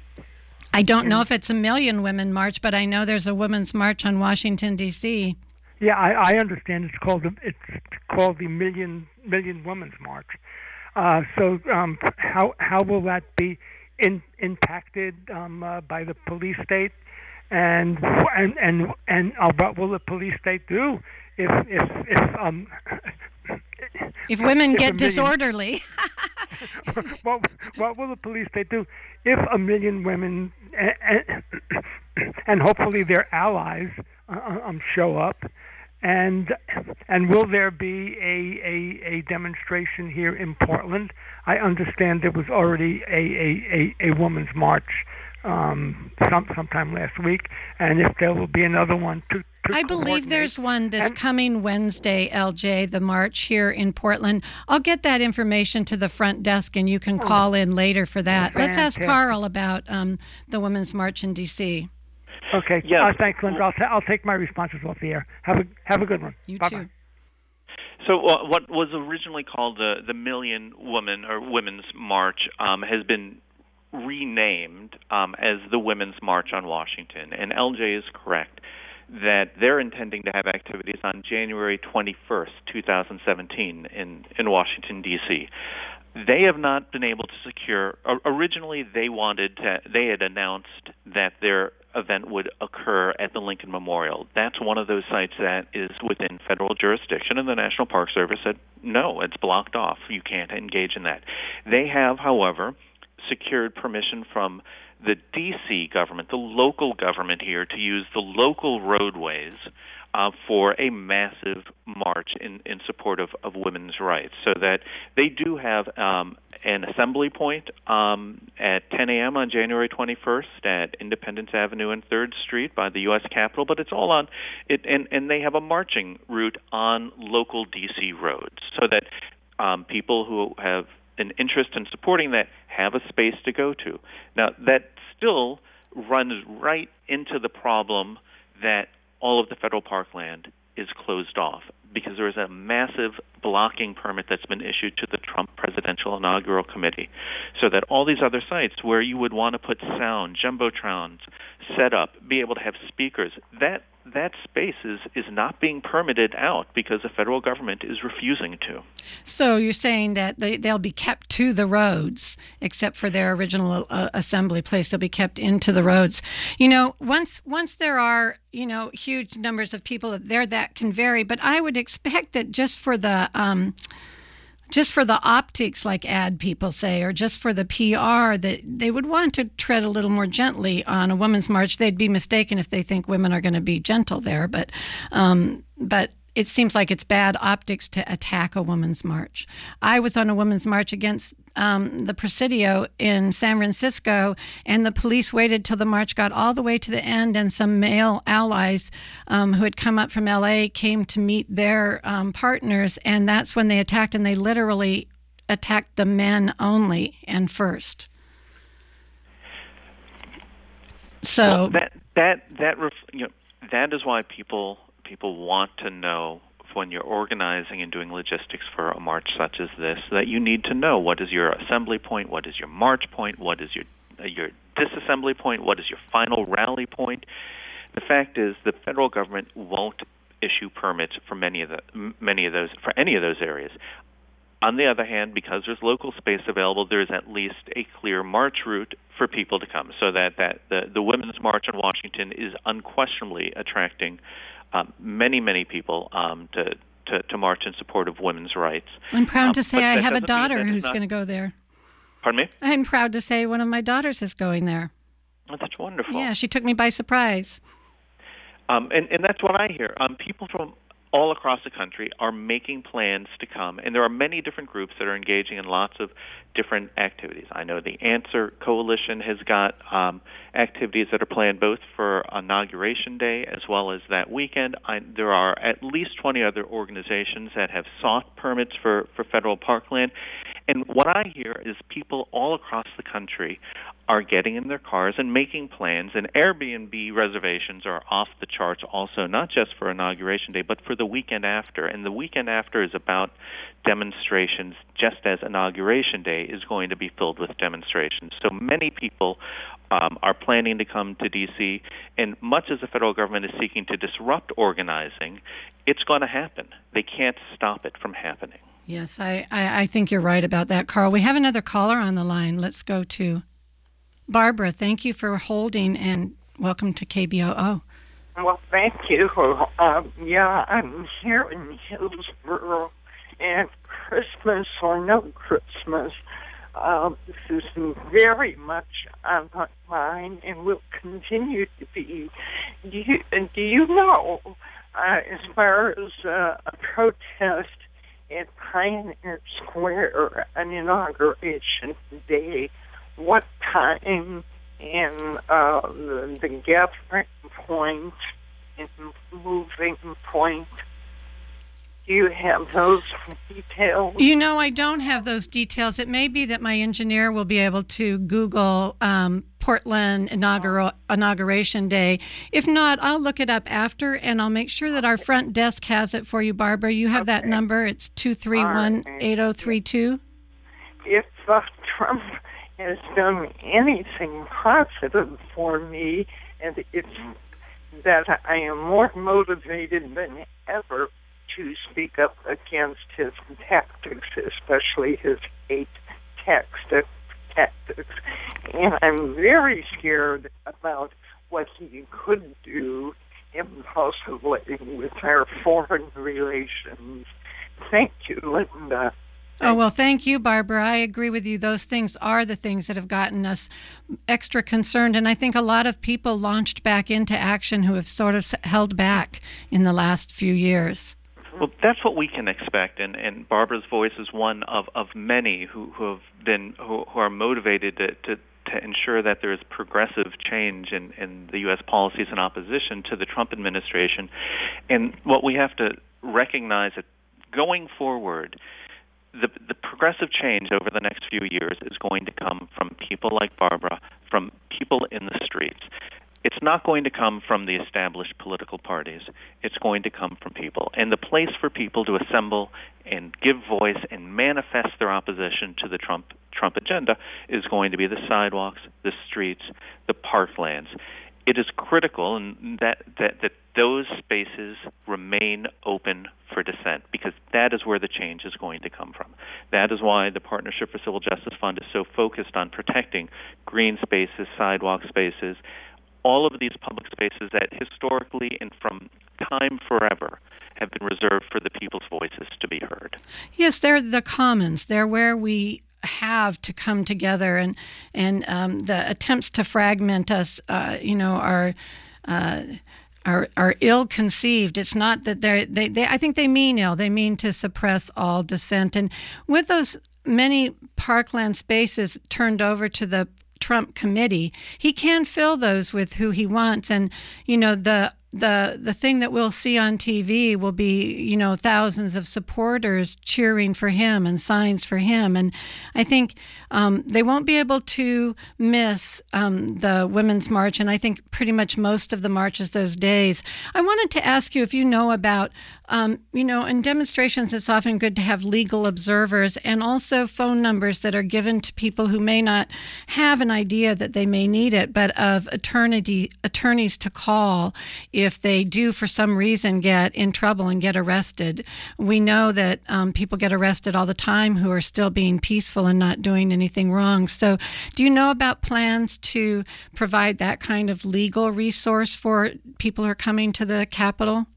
I don't know if it's a million women march, but I know there's a women's march on Washington, D C Yeah, I, I understand it's called the, it's called the million million women's march. Uh, so um, how how will that be in, impacted um, uh, by the police state? And and and and uh, what will the police state do if if if um if women if get million, disorderly? what what will the police state do if a million women and, and hopefully their allies uh, um show up, and and will there be a, a a demonstration here in Portland? I understand there was already a a a, a women's march um, some sometime last week, and if there will be another one to. to I believe there's one this and, coming Wednesday, L J, the march here in Portland. I'll get that information to the front desk, and you can call in later for that. Let's ask Carl about um, the Women's March in D C Okay. Yes. Uh, thanks, Linda. I'll, ta- I'll take my responses off the air. Have a have a good one. You Bye-bye. too. So uh, what was originally called the the Million Woman or Women's March um, has been renamed um, as the Women's March on Washington. And L J is correct that they're intending to have activities on January twenty-first, twenty seventeen in, in Washington, D C They have not been able to secure, originally they wanted to, they had announced that their event would occur at the Lincoln Memorial. That's one of those sites that is within federal jurisdiction, and the National Park Service said, no, it's blocked off. You can't engage in that. They have, however, secured permission from the D C government, the local government here, to use the local roadways uh, for a massive march in, in support of, of women's rights. So that they do have um, an assembly point um, at ten a.m. on January twenty-first at Independence Avenue and third Street by the U S Capitol, but it's all on it, and, and they have a marching route on local D C roads so that um, people who have an interest in supporting that have a space to go to. Now, that still runs right into the problem that all of the federal parkland is closed off because there is a massive blocking permit that's been issued to the Trump Presidential Inaugural Committee so that all these other sites where you would want to put sound, jumbotrons, set up, be able to have speakers, that that space is, is not being permitted out because the federal government is refusing to. So you're saying that they, they'll be kept to the roads, except for their original uh, assembly place. They'll be kept into the roads. You know, once once there are, you know, huge numbers of people there, that can vary. But I would expect that just for the... Um, just for the optics, like ad people say, or just for the P R, that they would want to tread a little more gently on a women's march. They'd be mistaken if they think women are going to be gentle there, but um, but it seems like it's bad optics to attack a women's march. I was on a women's march against um, the Presidio in San Francisco, and the police waited till the march got all the way to the end, and some male allies um, who had come up from L A came to meet their um, partners, and that's when they attacked, and they literally attacked the men only and first. So well, that that that ref, you know, that is why people people want to know when you're organizing and doing logistics for a march such as this that you need to know what is your assembly point, what is your march point, what is your your disassembly point, what is your final rally point. The fact is the federal government won't issue permits for many of the many of those for any of those areas. On the other hand, because there's local space available, there's at least a clear march route for people to come, so that, that the, the Women's March in Washington is unquestionably attracting um, many, many people um, to, to, to march in support of women's rights. I'm proud um, to say I have a daughter who's not... going to go there. Pardon me? I'm proud to say one of my daughters is going there. Oh, that's wonderful. Yeah, she took me by surprise. Um, and, and that's what I hear. Um, people from all across the country are making plans to come, and there are many different groups that are engaging in lots of different activities. I know the Answer Coalition has got um, activities that are planned both for Inauguration Day as well as that weekend. I, there are at least twenty other organizations that have sought permits for, for federal parkland. And what I hear is people all across the country are getting in their cars and making plans, and Airbnb reservations are off the charts also, not just for Inauguration Day, but for the weekend after. And the weekend after is about demonstrations, just as Inauguration Day is going to be filled with demonstrations. So many people um, are planning to come to D C, and much as the federal government is seeking to disrupt organizing, it's going to happen. They can't stop it from happening. Yes, I, I, I think you're right about that, Carl. We have another caller on the line. Let's go to Barbara. Thank you for holding, and welcome to K B O O. Well, thank you. Um, yeah, I'm here in Hillsborough, and Christmas or no Christmas, um, this is very much on my mind and will continue to be. Do you, do you know, uh, as far as uh, a protest at Pioneer Square on Inauguration Day, what time and uh, the, the gathering point and moving point. Do you have those details? You know, I don't have those details. It may be that my engineer will be able to Google um, Portland inaugural, inauguration day. If not, I'll look it up after, and I'll make sure that our front desk has it for you, Barbara. You have okay. that number. It's two three one, eight oh three two. If uh, Trump has done anything positive for me, and it's that I am more motivated than ever to speak up against his tactics, especially his hate text tactics. And I'm very scared about what he could do impulsively with our foreign relations. Thank you, Linda. Oh, well, thank you, Barbara. I agree with you. Those things are the things that have gotten us extra concerned. And I think a lot of people launched back into action who have sort of held back in the last few years. Well, that's what we can expect, and, and Barbara's voice is one of, of many who, who have been who, who are motivated to, to to ensure that there is progressive change in, in the U S policies in opposition to the Trump administration. And what we have to recognize that going forward, the the progressive change over the next few years is going to come from people like Barbara, from people in the streets. It's not going to come from the established political parties. It's going to come from people. And the place for people to assemble and give voice and manifest their opposition to the Trump Trump agenda is going to be the sidewalks, the streets, the parklands. It is critical and that, that, that those spaces remain open for dissent, because that is where the change is going to come from. That is why the Partnership for Civil Justice Fund is so focused on protecting green spaces, sidewalk spaces, all of these public spaces that historically and from time forever have been reserved for the people's voices to be heard. Yes, they're the commons. They're where we have to come together, and and um, the attempts to fragment us, uh, you know, are. Uh, Are, are ill-conceived. It's not that they're, they, they, I think they mean ill. They mean to suppress all dissent. And with those many parkland spaces turned over to the Trump committee, he can fill those with who he wants. And, you know, the the the thing that we'll see on T V will be, you know, thousands of supporters cheering for him and signs for him. And I think um, they won't be able to miss um, the Women's March, and I think pretty much most of the marches those days. I wanted to ask you if you know about, um, you know, in demonstrations, it's often good to have legal observers and also phone numbers that are given to people who may not have an idea that they may need it, but of attorney, attorneys to call if they do, for some reason, get in trouble and get arrested. We know that um, people get arrested all the time who are still being peaceful and not doing anything wrong. So do you know about plans to provide that kind of legal resource for people who are coming to the Capitol?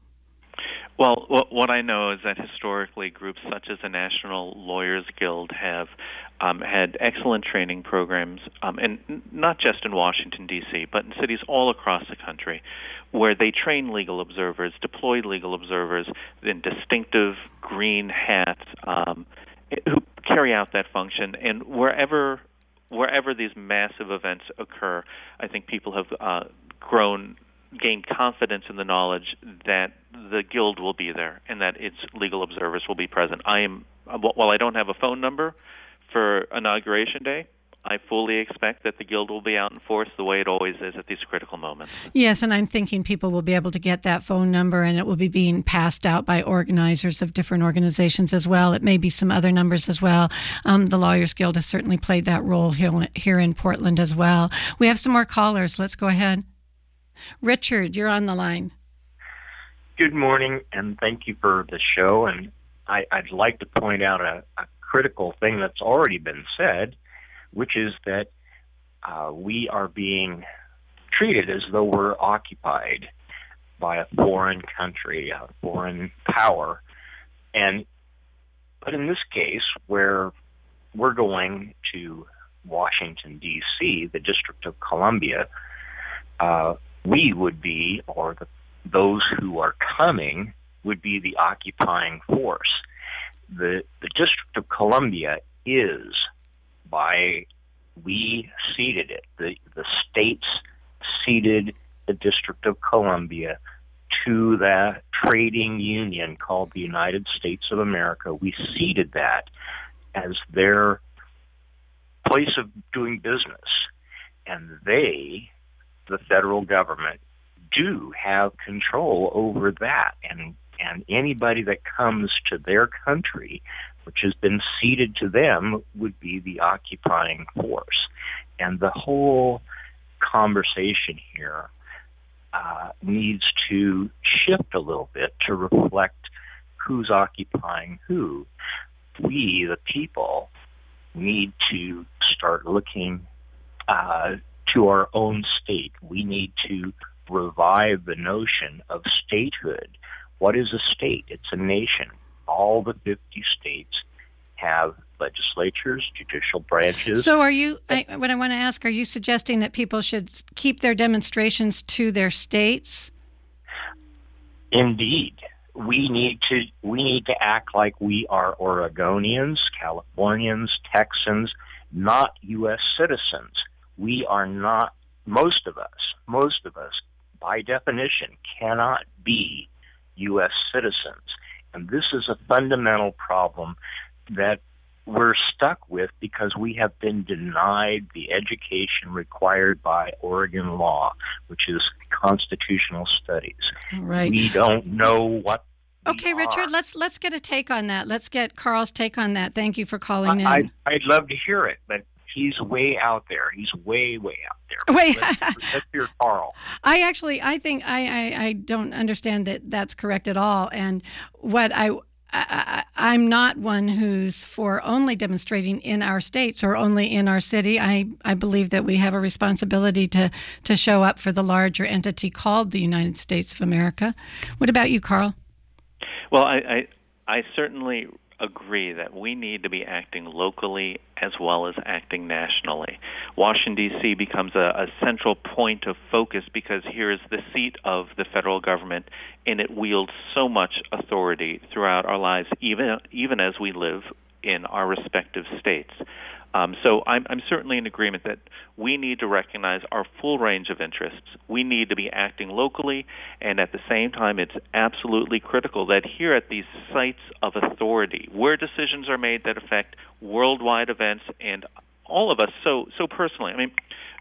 Well, what I know is that historically groups such as the National Lawyers Guild have um, had excellent training programs, um, and not just in Washington, D C, but in cities all across the country, where they train legal observers, deploy legal observers in distinctive green hats um, who carry out that function. And wherever wherever these massive events occur, I think people have uh, grown gain confidence in the knowledge that the Guild will be there and that its legal observers will be present. I am, while I don't have a phone number for Inauguration Day, I fully expect that the Guild will be out in force the way it always is at these critical moments. Yes, and I'm thinking people will be able to get that phone number, and it will be being passed out by organizers of different organizations as well. It may be some other numbers as well. Um, the Lawyers Guild has certainly played that role here, here in Portland as well. We have some more callers. Let's go ahead. Richard, you're on the line. Good morning, and thank you for the show. And I, I'd like to point out a, a critical thing that's already been said, which is that uh, we are being treated as though we're occupied by a foreign country, a foreign power. And but in this case, where we're going to Washington, D C, the District of Columbia, uh, we would be, or the, those who are coming, would be the occupying force. The, the District of Columbia is, by we ceded it. The, the states ceded the District of Columbia to the trading union called the United States of America. We ceded that as their place of doing business. And they, the federal government, do have control over that. And, and anybody that comes to their country, which has been ceded to them, would be the occupying force. And the whole conversation here uh, needs to shift a little bit to reflect who's occupying who. We, the people, need to start looking uh, to our own state. We need to revive the notion of statehood. What is a state? It's a nation. All the fifty states have legislatures, judicial branches. So are you, I, what I want to ask, are you suggesting that people should keep their demonstrations to their states? Indeed. We need to we need to act like we are Oregonians, Californians, Texans, not U S citizens. We are not, most of us, most of us, by definition, cannot be U S citizens. And this is a fundamental problem that we're stuck with because we have been denied the education required by Oregon law, which is constitutional studies. Right. We don't know what Okay, we Richard, are. let's let's get a take on that. Let's get Carl's take on that. Thank you for calling I, in. I, I'd love to hear it, but he's way out there. He's way, way out there. Wait. Let's, let's hear Carl. I actually, I think I, I, I don't understand that that's correct at all. And what I, I, I'm not one who's for only demonstrating in our states or only in our city. I, I believe that we have a responsibility to, to show up for the larger entity called the United States of America. What about you, Carl? Well, I, I, I certainly agree that we need to be acting locally as well as acting nationally. Washington, D C becomes a, a central point of focus because here is the seat of the federal government, and it wields so much authority throughout our lives, even even as we live in our respective states. Um, so I'm, I'm certainly in agreement that we need to recognize our full range of interests. We need to be acting locally, and at the same time, it's absolutely critical that here at these sites of authority, where decisions are made that affect worldwide events and all of us so so personally. I mean,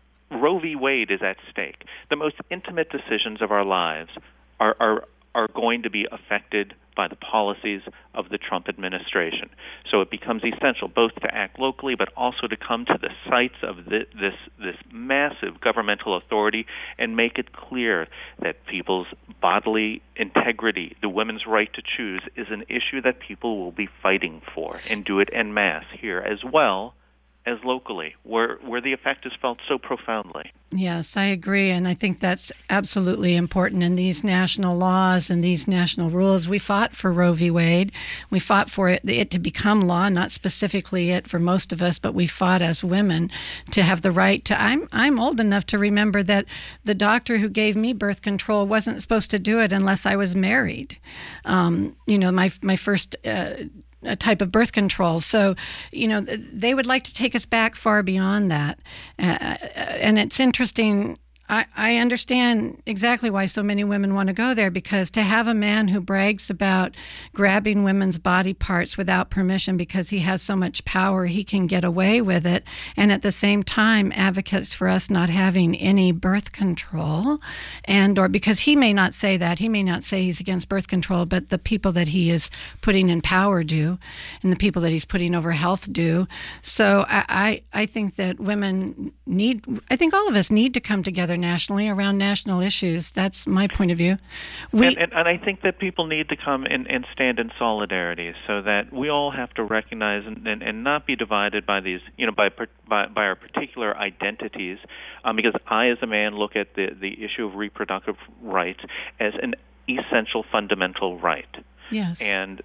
Roe v. Wade is at stake. The most intimate decisions of our lives are are, are going to be affected by the policies of the Trump administration. So it becomes essential both to act locally but also to come to the sites of the, this this massive governmental authority and make it clear that people's bodily integrity, the women's right to choose, is an issue that people will be fighting for, and do it en masse here as well as locally, where where the effect is felt so profoundly. Yes, I agree, and I think that's absolutely important. In these national laws and these national rules, we fought for Roe v. Wade. We fought for it, it to become law, not specifically it for most of us, but we fought as women to have the right to. I'm I'm old enough to remember that the doctor who gave me birth control wasn't supposed to do it unless I was married. Um, you know, my my first. Uh, a type of birth control. So, you know, they would like to take us back far beyond that. Uh, and it's interesting. I, I understand exactly why so many women want to go there, because to have a man who brags about grabbing women's body parts without permission because he has so much power, he can get away with it, and at the same time advocates for us not having any birth control, and or because he may not say that, he may not say he's against birth control, but the people that he is putting in power do, and the people that he's putting over health do. So I, I, I think that women need, I think all of us need to come together nationally around national issues. That's my point of view. We, and, and, and I think that people need to come and, and stand in solidarity, so that we all have to recognize and, and, and not be divided by these, you know, by by, by our particular identities. Um, because I, as a man, look at the the issue of reproductive rights as an essential, fundamental right. Yes. And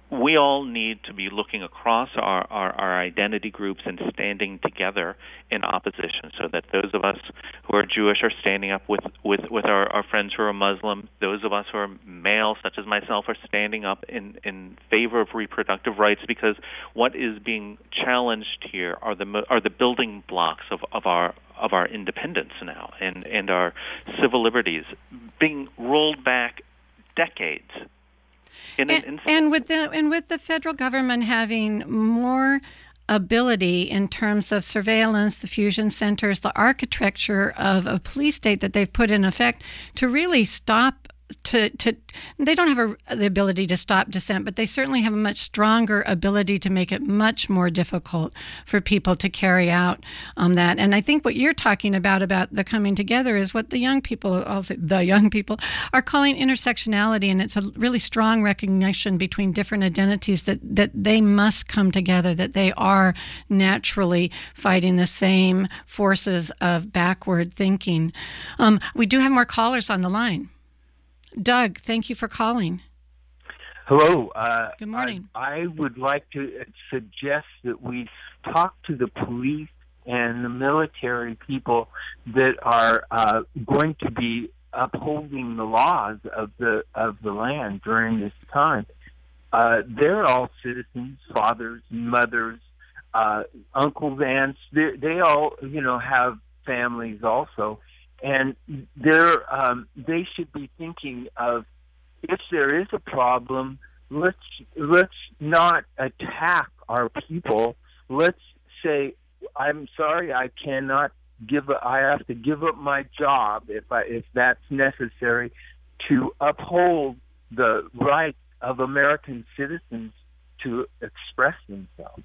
we all need to be looking across our, our, our identity groups and standing together in opposition, so that those of us who are Jewish are standing up with, with, with our, our friends who are Muslim. Those of us who are male, such as myself, are standing up in, in favor of reproductive rights, because what is being challenged here are the are the building blocks of, of our of our independence now, and, and our civil liberties being rolled back decades. In an and, and with the and with the federal government having more ability in terms of surveillance, the fusion centers, the architecture of a police state that they've put in effect to really stop. To, to they don't have a, the ability to stop dissent, but they certainly have a much stronger ability to make it much more difficult for people to carry out um, that. And I think what you're talking about, about the coming together, is what the young people, I'll say the young people, are calling intersectionality. And it's a really strong recognition between different identities that, that they must come together, that they are naturally fighting the same forces of backward thinking. Um, we do have more callers on the line. Doug, thank you for calling. Hello. Uh, Good morning. I, I would like to suggest that we talk to the police and the military people that are uh, going to be upholding the laws of the of the land during this time. Uh, they're all citizens, fathers, mothers, uh, uncles, aunts. They, they all, you know, have families also. And they're, um, they should be thinking of, if there is a problem, let's let's not attack our people. Let's say, I'm sorry, I cannot give. A, I have to give up my job if I if that's necessary to uphold the right of American citizens to express themselves.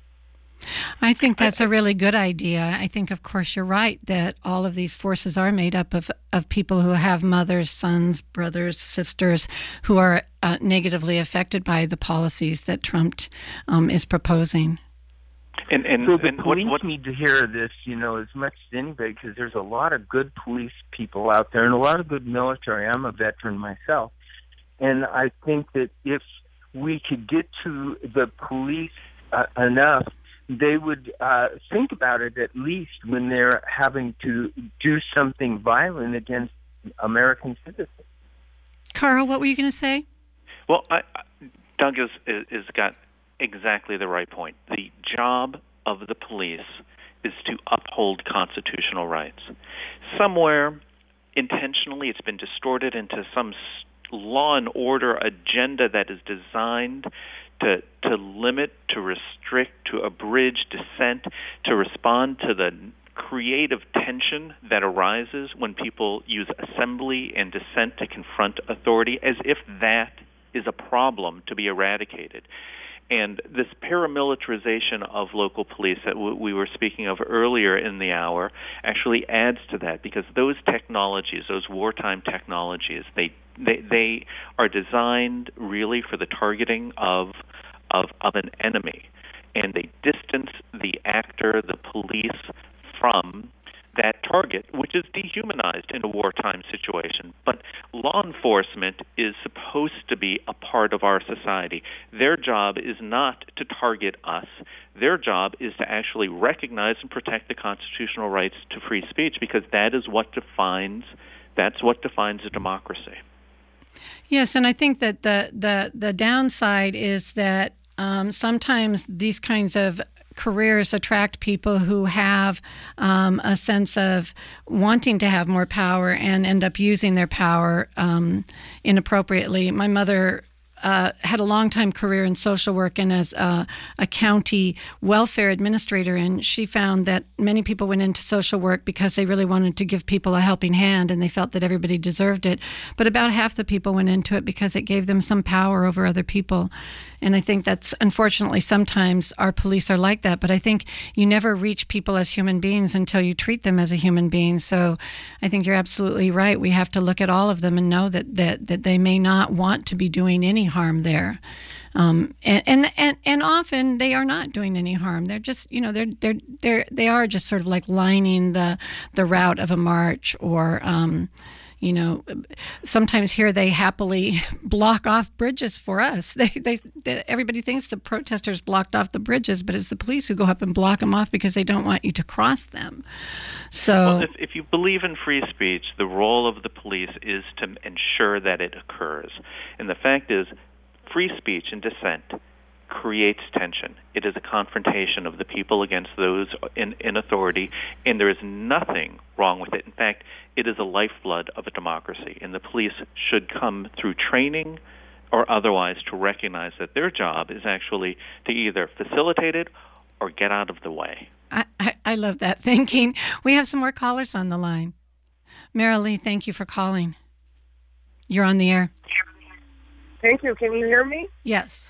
I think that's a really good idea. I think, of course, you're right that all of these forces are made up of, of people who have mothers, sons, brothers, sisters who are uh, negatively affected by the policies that Trump um, is proposing. And, and, so the and police what, what, need to hear this, you know, as much as anybody, because there's a lot of good police people out there and a lot of good military. I'm a veteran myself. And I think that if we could get to the police uh, enough, they would uh, think about it at least when they're having to do something violent against American citizens. Carl, what were you going to say? Well, I, I, Doug has is, is got exactly the right point. The job of the police is to uphold constitutional rights. Somewhere, intentionally, it's been distorted into some law and order agenda that is designed to to limit, to restrict, to abridge dissent, to respond to the creative tension that arises when people use assembly and dissent to confront authority, as if that is a problem to be eradicated. And this paramilitarization of local police that w- we were speaking of earlier in the hour actually adds to that, because those technologies, those wartime technologies, they they, they are designed really for the targeting of, of of an enemy, and they distance the actor, the police, from that target, which is dehumanized in a wartime situation. But law enforcement is supposed to be a part of our society. Their job is not to target us. Their job is to actually recognize and protect the constitutional rights to free speech, because that is what defines that's what defines a democracy. Yes, and I think that the the, the downside is that um, sometimes these kinds of careers attract people who have um, a sense of wanting to have more power and end up using their power um, inappropriately. My mother uh, had a long-time career in social work and as a, a county welfare administrator, and she found that many people went into social work because they really wanted to give people a helping hand and they felt that everybody deserved it. But about half the people went into it because it gave them some power over other people. And I think that's, unfortunately, sometimes our police are like that. But I think you never reach people as human beings until you treat them as a human being. So I think you're absolutely right. We have to look at all of them and know that that, that they may not want to be doing any harm there. Um, and, and and and often they are not doing any harm. They're just, you know, they're they're they're they are just sort of like lining the the route of a march, or um, you know, sometimes here they happily block off bridges for us. They, they, they, everybody thinks the protesters blocked off the bridges, but it's the police who go up and block them off because they don't want you to cross them. So, well, if, if you believe in free speech, the role of the police is to ensure that it occurs. And the fact is, free speech and dissent creates tension. It is a confrontation of the people against those in, in authority, and there is nothing wrong with it. In fact, it is a lifeblood of a democracy, and the police should come through training or otherwise to recognize that their job is actually to either facilitate it or get out of the way. I, I, I love that thinking. We have some more callers on the line. Marilee, thank you for calling. You're on the air. Thank you. Can you hear me? Yes.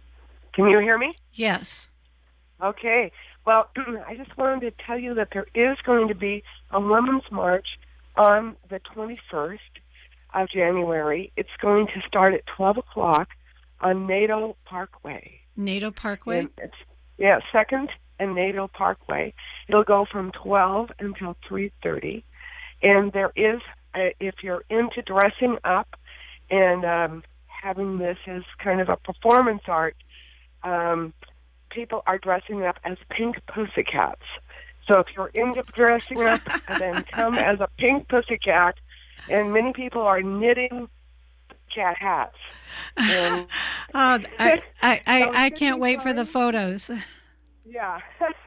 Can you hear me? Yes. Okay. Well, I just wanted to tell you that there is going to be a women's march on the twenty-first of January. It's going to start at twelve o'clock on Nadeau Parkway. Nadeau Parkway? And it's, yeah, second and Nadeau Parkway. It'll go from twelve until three thirty. And there is, a, if you're into dressing up and um, having this as kind of a performance art, Um, people are dressing up as pink pussycats. So if you're into dressing up, then come as a pink pussycat. And many people are knitting cat hats. And oh, I, I, I, so I can't wait for the photos. Yeah,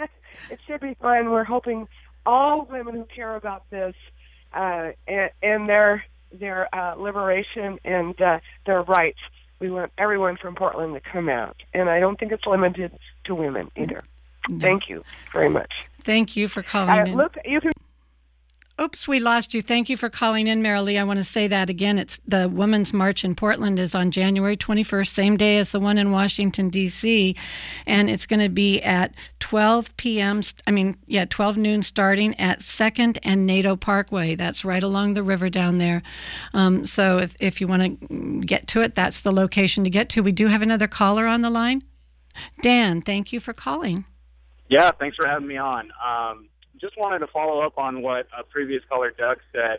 it should be fun. We're hoping all women who care about this uh, and, and their their uh, liberation and uh, their rights, we want everyone from Portland to come out. And I don't think it's limited to women either. No. Thank you very much. Thank you for calling uh, in. Look, you can... Oops, we lost you. Thank you for calling in, Marilee. I want to say that again. It's the Women's March in Portland is on January twenty-first, same day as the one in Washington, D C, and it's going to be at twelve p.m., I mean, yeah, twelve noon starting at second and Nadeau Parkway. That's right along the river down there. Um, so if, if you want to get to it, that's the location to get to. We do have another caller on the line. Dan, thank you for calling. Yeah, thanks for having me on. Um, just wanted to follow up on what a previous caller, Doug, said.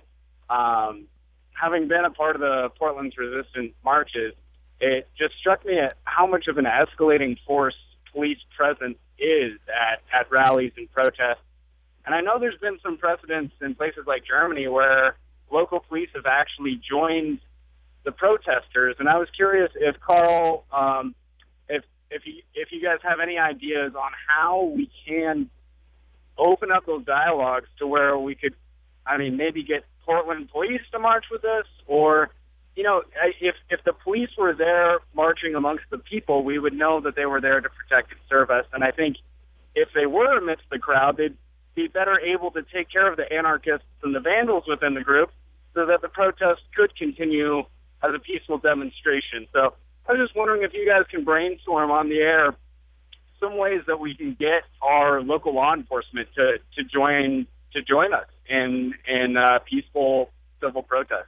Um, having been a part of the Portland's resistance marches, it just struck me at how much of an escalating force police presence is at, at rallies and protests. And I know there's been some precedents in places like Germany where local police have actually joined the protesters. And I was curious if, Carl, um, if if you, if you guys have any ideas on how we can open up those dialogues to where we could, I mean, maybe get Portland police to march with us, or, you know, if if the police were there marching amongst the people, we would know that they were there to protect and serve us. And I think if they were amidst the crowd, they'd be better able to take care of the anarchists and the vandals within the group so that the protest could continue as a peaceful demonstration. So I was just wondering if you guys can brainstorm on the air some ways that we can get our local law enforcement to, to join to join us in in uh, peaceful civil protest.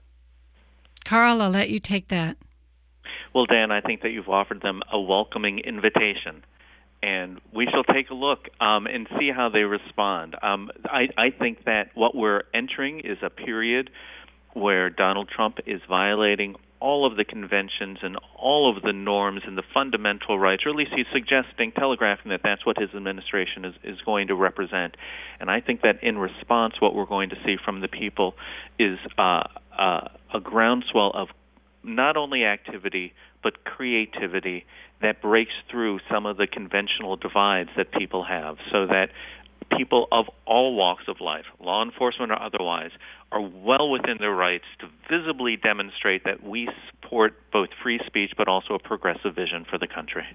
Carl, I'll let you take that. Well, Dan, I think that you've offered them a welcoming invitation, and we shall take a look um, and see how they respond. Um, I, I think that what we're entering is a period where Donald Trump is violating all of the conventions and all of the norms and the fundamental rights, or at least he's suggesting, telegraphing that that's what his administration is, is going to represent. And I think that in response, what we're going to see from the people is uh, uh, a groundswell of not only activity, but creativity that breaks through some of the conventional divides that people have, so that people of all walks of life, law enforcement or otherwise, are well within their rights to visibly demonstrate that we support both free speech but also a progressive vision for the country.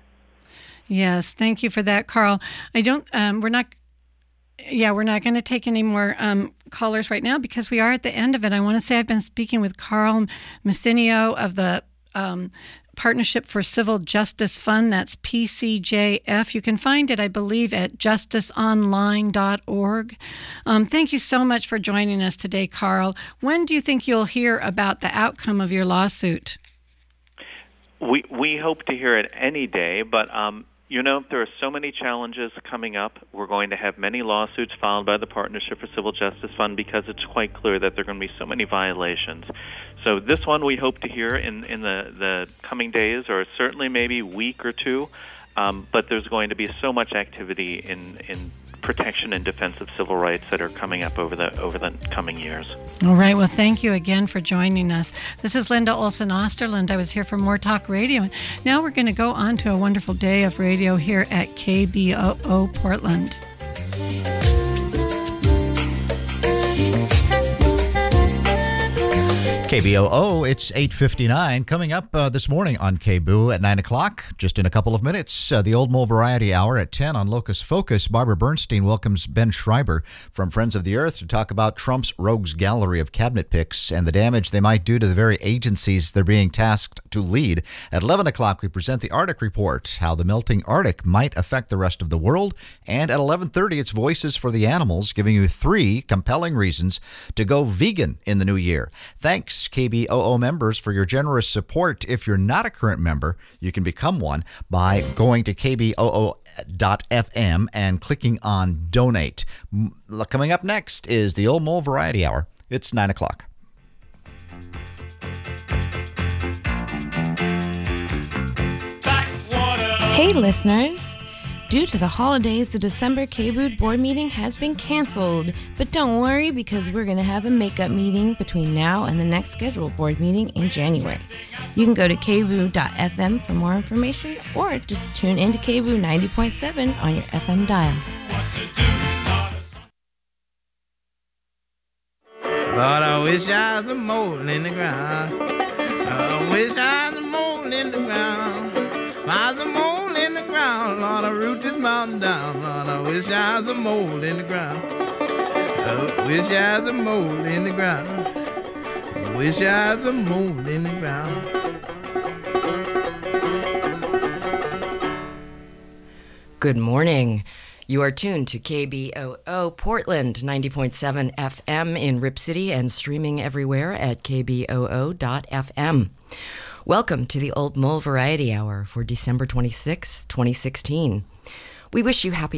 Yes, thank you for that, Carl. I don't, um, we're not, yeah, we're not going to take any more um, callers right now because we are at the end of it. I want to say I've been speaking with Carl Messinio of the um, Partnership for Civil Justice Fund. That's P C J F. You can find it, I believe, at justice online dot org. Um, thank you so much for joining us today, Carl. When do you think you'll hear about the outcome of your lawsuit? We we hope to hear it any day, but um, You know, there are so many challenges coming up. We're going to have many lawsuits filed by the Partnership for Civil Justice Fund because it's quite clear that there are going to be so many violations. So this one we hope to hear in, in the, the coming days, or certainly maybe week or two. Um, but there's going to be so much activity in, in protection and defense of civil rights that are coming up over the over the coming years. All right. Well, thank you again for joining us. This is Linda Olson Osterlund. I was here for More Talk Radio. And now we're going to go on to a wonderful day of radio here at K B O O Portland. K B O O, it's eight fifty-nine. Coming up uh, this morning on K B O O at nine o'clock, just in a couple of minutes, uh, the Old Mole Variety Hour at ten on Locus Focus. Barbara Bernstein welcomes Ben Schreiber from Friends of the Earth to talk about Trump's rogues gallery of cabinet picks and the damage they might do to the very agencies they're being tasked to lead. At eleven o'clock, we present the Arctic Report, how the melting Arctic might affect the rest of the world. And at eleven thirty, it's Voices for the Animals, giving you three compelling reasons to go vegan in the new year. Thanks, K B O O members, for your generous support. If you're not a current member, you can become one by going to K B O O dot F M and clicking on Donate. Coming up next is the Old Mole Variety Hour. It's nine o'clock. Hey, listeners. Due to the holidays, the December K B O O board meeting has been canceled. But don't worry, because we're going to have a makeup meeting between now and the next scheduled board meeting in January. You can go to K B O O dot F M for more information, or just tune into K B O O ninety point seven on your F M dial. Lord, I wish I was a mole in the ground. I wish I was a mole in the ground. If I was a mole in the ground, Lord, I root this mountain down. Lord, I wish I was a mole in the ground. I wish I was a mole in the ground. I wish I was a mole in the ground. Good morning. You are tuned to K B O O Portland, ninety point seven F M in Rip City and streaming everywhere at K B O O dot F M. Welcome to the Old Mole Variety Hour for December twenty-sixth, twenty sixteen. We wish you happy